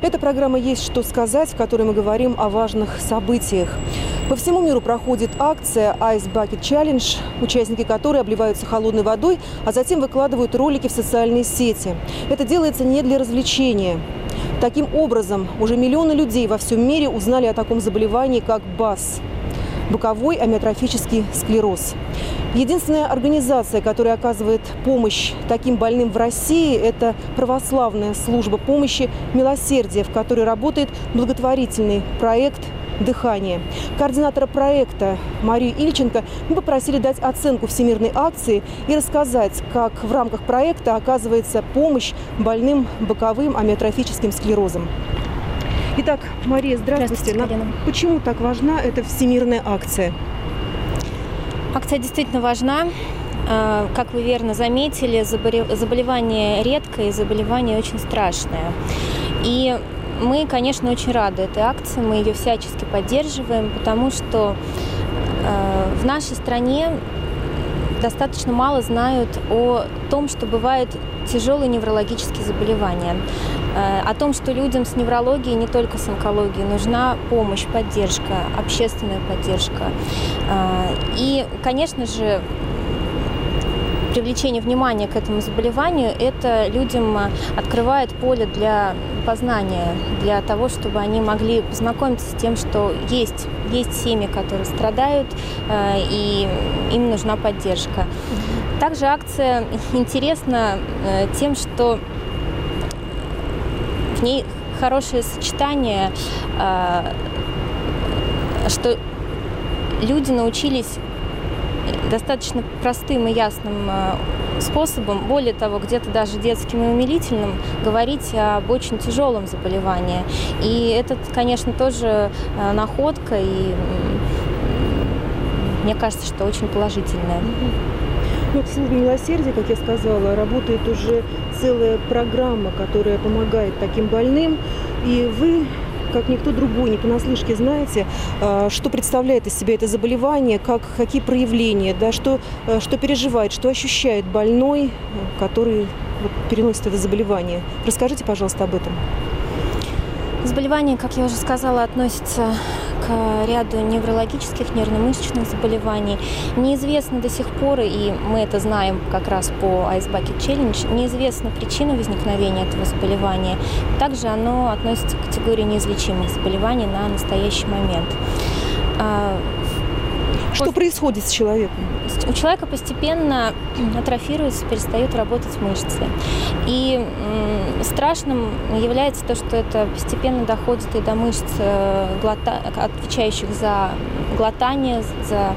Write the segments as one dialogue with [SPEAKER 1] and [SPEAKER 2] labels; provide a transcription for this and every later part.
[SPEAKER 1] Эта программа «Есть что сказать», в которой мы говорим о важных событиях. По всему миру проходит акция Ice Bucket Challenge, участники которой обливаются холодной водой, а затем выкладывают ролики в социальные сети. Это делается не для развлечения. Таким образом, уже миллионы людей во всем мире узнали о таком заболевании, как БАС – боковой амиотрофический склероз. Единственная организация, которая оказывает помощь таким больным в России, это православная служба помощи «Милосердие», в которой работает благотворительный проект «Дыхание». Координатора проекта Марию Ильченко мы попросили дать оценку всемирной акции и рассказать, как в рамках проекта оказывается помощь больным боковым амиотрофическим склерозом. Итак, Мария, здравствуйте. Почему так важна эта всемирная акция?
[SPEAKER 2] Акция действительно важна. Как вы верно заметили, заболевание редкое и заболевание очень страшное. И мы, конечно, очень рады этой акции, мы ее всячески поддерживаем, потому что в нашей стране достаточно мало знают о том, что бывают тяжелые неврологические заболевания, о том, что людям с неврологией, не только с онкологией, нужна помощь, поддержка, общественная поддержка. И, конечно же, привлечение внимания к этому заболеванию, это людям открывает поле для познания, для того, чтобы они могли познакомиться с тем, что есть семьи, которые страдают, и им нужна поддержка. Также акция интересна тем, что в ней хорошее сочетание, что люди научились достаточно простым и ясным способом, более того, где-то даже детским и умилительным, говорить об очень тяжелом заболевании. И это, конечно, тоже находка, и мне кажется, что очень положительная.
[SPEAKER 1] В службе «Милосердия», как я сказала, работает уже целая программа, которая помогает таким больным. И вы, как никто другой, не понаслышке знаете, что представляет из себя это заболевание, какие проявления, да, что переживает, что ощущает больной, который переносит это заболевание. Расскажите, пожалуйста, об этом.
[SPEAKER 2] Заболевание, как я уже сказала, относится к ряду неврологических, нервно-мышечных заболеваний. Неизвестно до сих пор, и мы это знаем как раз по Ice Bucket Challenge, неизвестна причина возникновения этого заболевания. Также оно относится к категории неизлечимых заболеваний на настоящий момент.
[SPEAKER 1] Что происходит с человеком?
[SPEAKER 2] У человека постепенно атрофируются, перестают работать мышцы. И страшным является то, что это постепенно доходит и до мышц, отвечающих за глотание, за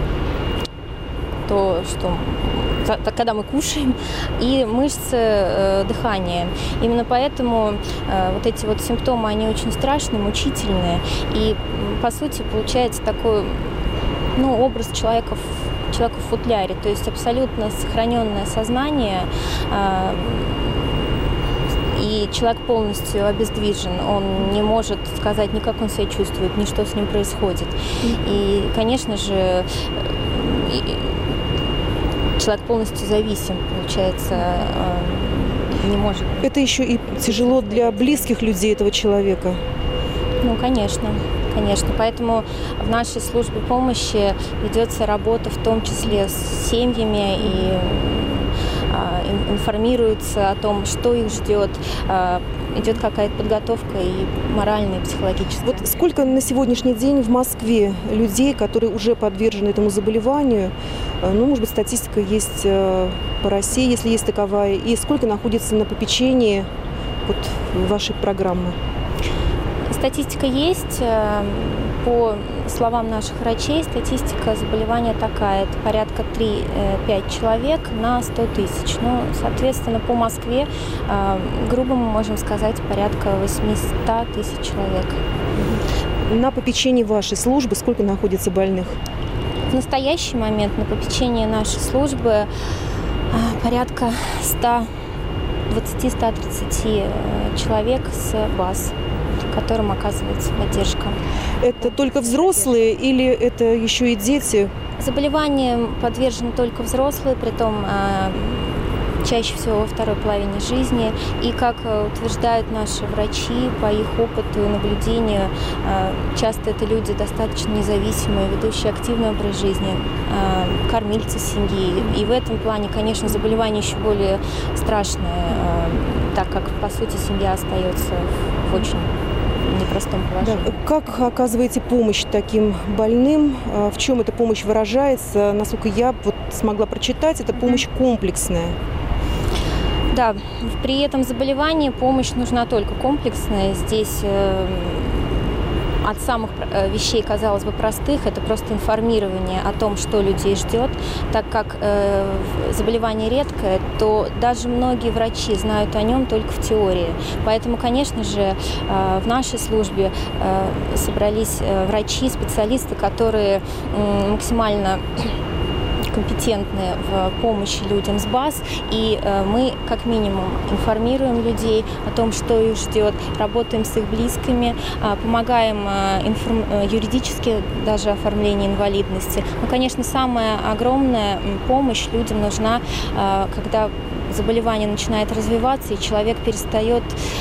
[SPEAKER 2] то, что когда мы кушаем, и мышцы дыхания. Именно поэтому вот эти вот симптомы, они очень страшные, мучительные. И, по сути, получается такой образ человека в футляре, то есть абсолютно сохраненное сознание, и человек полностью обездвижен, он не может сказать ни как он себя чувствует, ни что с ним происходит. И, конечно же, человек полностью зависим, получается, не может.
[SPEAKER 1] Это еще и тяжело для близких людей этого человека.
[SPEAKER 2] Конечно. Поэтому в нашей службе помощи ведется работа в том числе с семьями и информируется о том, что их ждет. Идет какая-то подготовка и моральная, и психологическая.
[SPEAKER 1] Вот сколько на сегодняшний день в Москве людей, которые уже подвержены этому заболеванию? Может быть, статистика есть по России, если есть таковая. И сколько находится на попечении вашей программы?
[SPEAKER 2] Статистика есть. По словам наших врачей, статистика заболевания такая. Это порядка 3-5 человек на 100 тысяч. Соответственно, по Москве, грубо мы можем сказать, порядка 800 тысяч человек.
[SPEAKER 1] На попечении вашей службы сколько находится больных?
[SPEAKER 2] В настоящий момент на попечении нашей службы порядка 120-130 человек с БАС, которым оказывается поддержка.
[SPEAKER 1] Это только взрослые или это еще и дети?
[SPEAKER 2] Заболеваниям подвержены только взрослые, притом чаще всего во второй половине жизни. И, как утверждают наши врачи, по их опыту и наблюдению, часто это люди достаточно независимые, ведущие активный образ жизни, кормильцы семьи. И в этом плане, конечно, заболевание еще более страшное, так как, по сути, семья остается в очень непростом положении.
[SPEAKER 1] Да. Как оказываете помощь таким больным? В чем эта помощь выражается? Насколько я смогла прочитать, это помощь комплексная.
[SPEAKER 2] Да, при этом заболевании помощь нужна только комплексная. Здесь от самых вещей, казалось бы, простых, это просто информирование о том, что людей ждет. Так как заболевание редкое, то даже многие врачи знают о нем только в теории. Поэтому, конечно же, в нашей службе собрались врачи, специалисты, которые максимально компетентны в помощи людям с БАС, и мы как минимум информируем людей о том, что их ждет, работаем с их близкими, помогаем юридически даже оформление инвалидности. Но, конечно, самая огромная помощь людям нужна, когда заболевание начинает развиваться, и человек перестает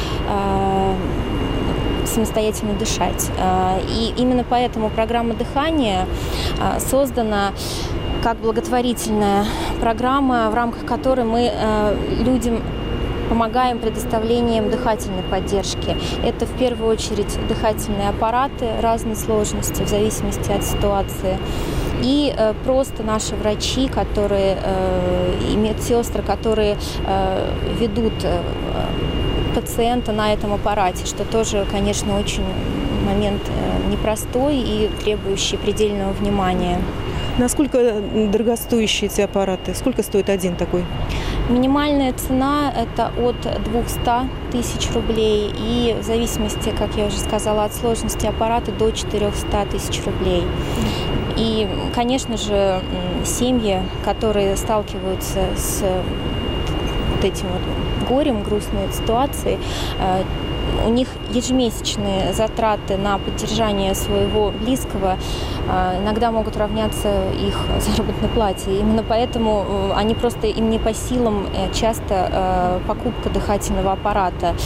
[SPEAKER 2] самостоятельно дышать. И именно поэтому программа дыхания создана как благотворительная программа, в рамках которой мы людям помогаем предоставлением дыхательной поддержки. Это в первую очередь дыхательные аппараты разной сложности в зависимости от ситуации. И просто наши врачи, которые и медсестры, которые ведут пациента на этом аппарате, что тоже, конечно, очень момент непростой и требующий предельного внимания.
[SPEAKER 1] Насколько дорогостоящие эти аппараты? Сколько стоит один такой?
[SPEAKER 2] Минимальная цена – это от 200 тысяч рублей и в зависимости, как я уже сказала, от сложности аппарата до 400 тысяч рублей. И, конечно же, семьи, которые сталкиваются с этим горем, грустной ситуацией, у них ежемесячные затраты на поддержание своего близкого иногда могут равняться их заработной плате. Именно поэтому им не по силам часто покупка дыхательного аппарата.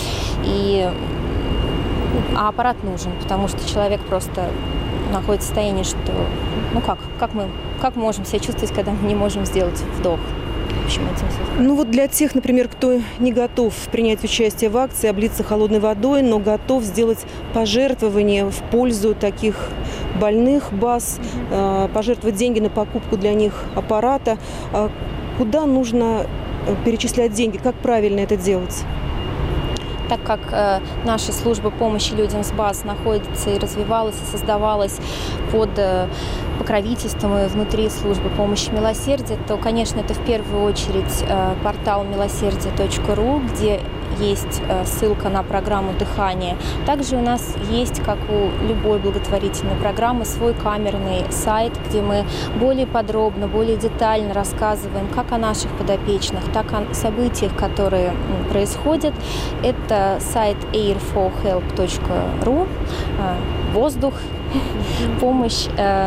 [SPEAKER 2] А аппарат нужен, потому что человек просто находится в состоянии, что как мы можем себя чувствовать, когда мы не можем сделать вдох.
[SPEAKER 1] Для тех, например, кто не готов принять участие в акции, облиться холодной водой, но готов сделать пожертвование в пользу таких больных БАС, пожертвовать деньги на покупку для них аппарата, куда нужно перечислять деньги, как правильно это делать?
[SPEAKER 2] Так как наша служба помощи людям с БАС находится и развивалась, и создавалась под покровительством и внутри службы помощи милосердия, то, конечно, это в первую очередь портал милосердие.ру, где есть ссылка на программу дыхания. Также у нас есть, как у любой благотворительной программы, свой камерный сайт, где мы более подробно, более детально рассказываем как о наших подопечных, так и о событиях, которые происходят. Это сайт airforhelp.ru, воздух, помощь.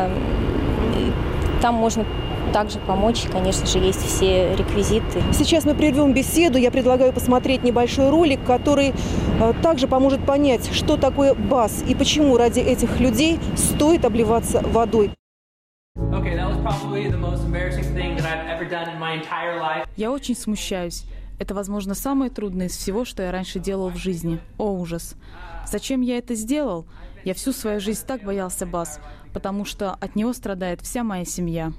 [SPEAKER 2] Там можно также помочь, конечно же, есть все реквизиты.
[SPEAKER 1] Сейчас мы прервем беседу. Я предлагаю посмотреть небольшой ролик, который также поможет понять, что такое БАС и почему ради этих людей стоит обливаться водой.
[SPEAKER 3] Я очень смущаюсь. Это, возможно, самое трудное из всего, что я раньше делал в жизни. О, ужас. Зачем я это сделал? Я всю свою жизнь так боялся БАС, потому что от него страдает вся моя семья.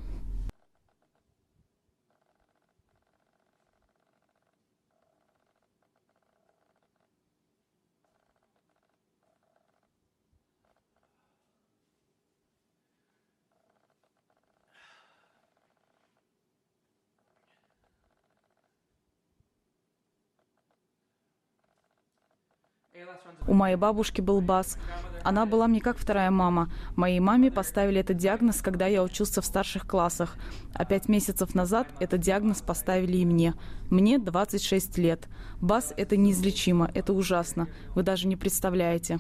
[SPEAKER 3] У моей бабушки был БАС. Она была мне как вторая мама. Моей маме поставили этот диагноз, когда я учился в старших классах. А 5 месяцев назад этот диагноз поставили и мне. Мне 26 лет. БАС – это неизлечимо, это ужасно. Вы даже не представляете.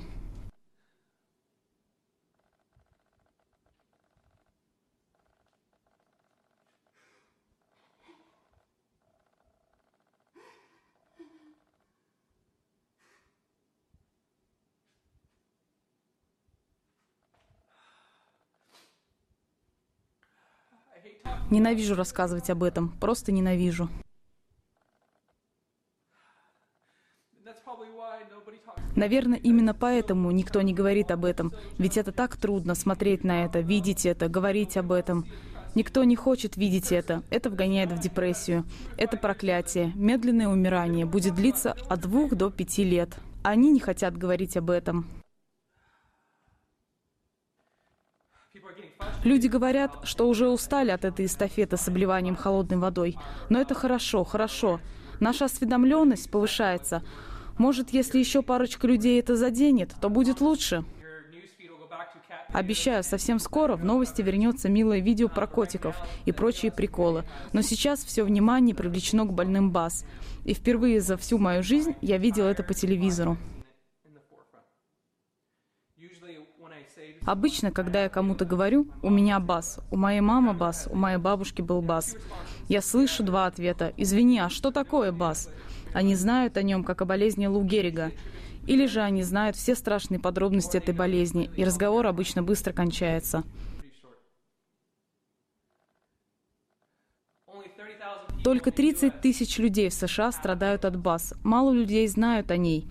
[SPEAKER 3] Ненавижу рассказывать об этом, просто ненавижу. Наверное, именно поэтому никто не говорит об этом, ведь это так трудно смотреть на это, видеть это, говорить об этом. Никто не хочет видеть это. Это вгоняет в депрессию. Это проклятие. Медленное умирание будет длиться от 2 до 5 лет. Они не хотят говорить об этом. Люди говорят, что уже устали от этой эстафеты с обливанием холодной водой. Но это хорошо, хорошо. Наша осведомленность повышается. Может, если еще парочка людей это заденет, то будет лучше. Обещаю, совсем скоро в новости вернется милое видео про котиков и прочие приколы. Но сейчас все внимание привлечено к больным БАС. И впервые за всю мою жизнь я видел это по телевизору. Обычно, когда я кому-то говорю, у меня БАС, у моей мамы БАС, у моей бабушки был БАС, я слышу 2 ответа. «Извини, а что такое БАС?» Они знают о нем, как о болезни Лу Геррига. Или же они знают все страшные подробности этой болезни, и разговор обычно быстро кончается. Только 30 тысяч людей в США страдают от БАС. Мало людей знают о ней.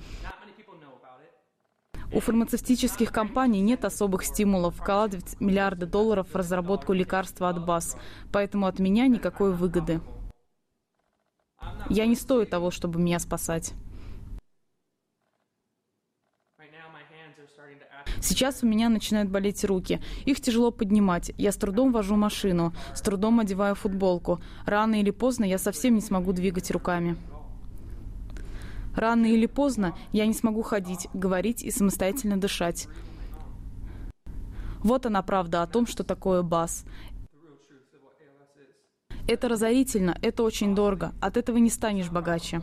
[SPEAKER 3] У фармацевтических компаний нет особых стимулов вкладывать миллиарды долларов в разработку лекарства от БАС, поэтому от меня никакой выгоды. Я не стою того, чтобы меня спасать. Сейчас у меня начинают болеть руки. Их тяжело поднимать. Я с трудом вожу машину, с трудом одеваю футболку. Рано или поздно я совсем не смогу двигать руками. Рано или поздно я не смогу ходить, говорить и самостоятельно дышать. Вот она правда о том, что такое БАС. Это разорительно, это очень дорого. От этого не станешь богаче.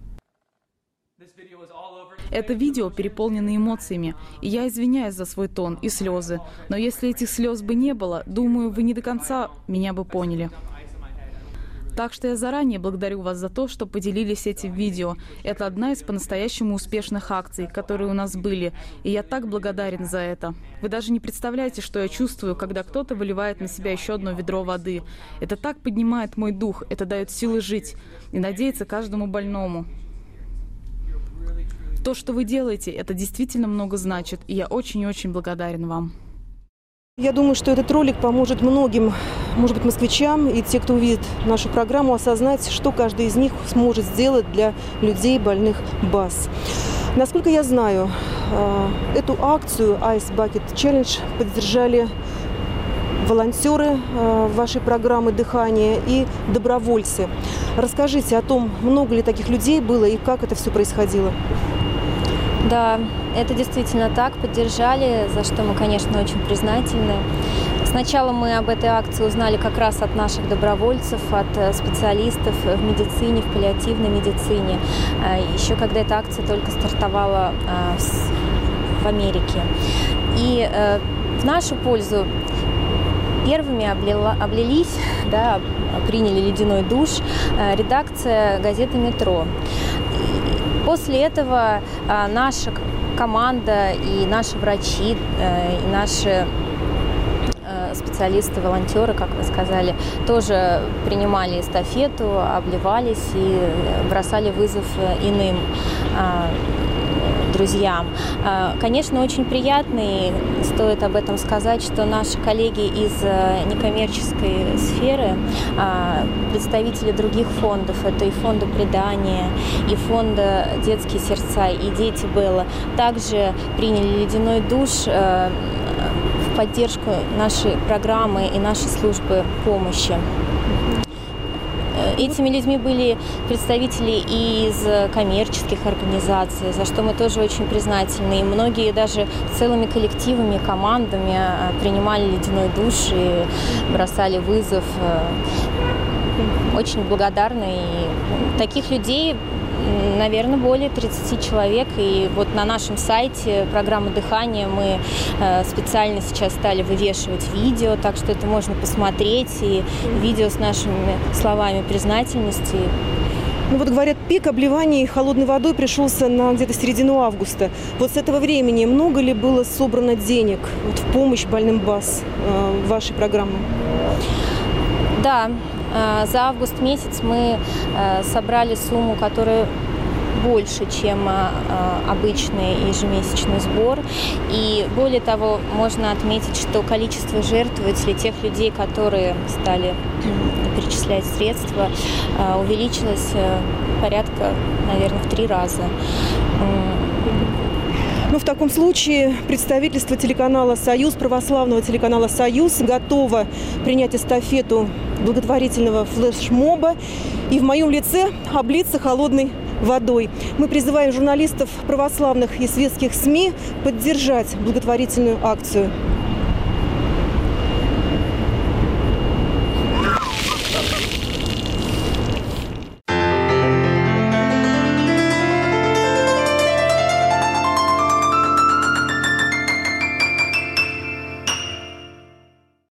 [SPEAKER 3] Это видео переполнено эмоциями, и я извиняюсь за свой тон и слезы. Но если этих слез бы не было, думаю, вы не до конца меня бы поняли. Так что я заранее благодарю вас за то, что поделились этим видео. Это одна из по-настоящему успешных акций, которые у нас были, и я так благодарен за это. Вы даже не представляете, что я чувствую, когда кто-то выливает на себя еще одно ведро воды. Это так поднимает мой дух, это дает силы жить и надеяться каждому больному. То, что вы делаете, это действительно много значит, и я очень-очень благодарен вам.
[SPEAKER 1] Я думаю, что этот ролик поможет многим, может быть, москвичам и те, кто увидит нашу программу, осознать, что каждый из них сможет сделать для людей, больных БАС. Насколько я знаю, эту акцию Ice Bucket Challenge поддержали волонтеры вашей программы «Дыхание» и добровольцы. Расскажите о том, много ли таких людей было и как это все происходило.
[SPEAKER 2] Да, это действительно так, поддержали, за что мы, конечно, очень признательны. Сначала мы об этой акции узнали как раз от наших добровольцев, от специалистов в медицине, в паллиативной медицине, еще когда эта акция только стартовала в Америке. И в нашу пользу первыми облились, да, приняли ледяной душ редакция газеты «Метро». После этого наша команда и наши врачи, и наши специалисты, волонтеры, как вы сказали, тоже принимали эстафету, обливались и бросали вызов иным друзьям. Конечно, очень приятно, и стоит об этом сказать, что наши коллеги из некоммерческой сферы, представители других фондов, это и фонда «Предание», и фонда «Детские сердца», и «Дети Белла», также приняли ледяной душ в поддержку нашей программы и нашей службы помощи. Этими людьми были представители из коммерческих организаций, за что мы тоже очень признательны. И многие даже целыми коллективами, командами принимали ледяной душ и бросали вызов. Очень благодарны. И таких людей, наверное, более 30 человек. И вот на нашем сайте программы «Дыхание» мы специально сейчас стали вывешивать видео, так что это можно посмотреть, и видео с нашими словами признательности.
[SPEAKER 1] Ну вот говорят, пик обливаний холодной водой пришелся на где-то середину августа. Вот с этого времени много ли было собрано денег вот в помощь больным БАС вашей программы?
[SPEAKER 2] Да, за август месяц мы собрали сумму, которая больше, чем обычный ежемесячный сбор. И более того, можно отметить, что количество жертвователей, тех людей, которые стали перечислять средства, увеличилось порядка, наверное, в 3 раза.
[SPEAKER 1] Ну, в таком случае представительство телеканала «Союз», православного телеканала «Союз», готово принять эстафету благотворительного флешмоба и в моем лице облиться холодной водой. Мы призываем журналистов православных и светских СМИ поддержать благотворительную акцию.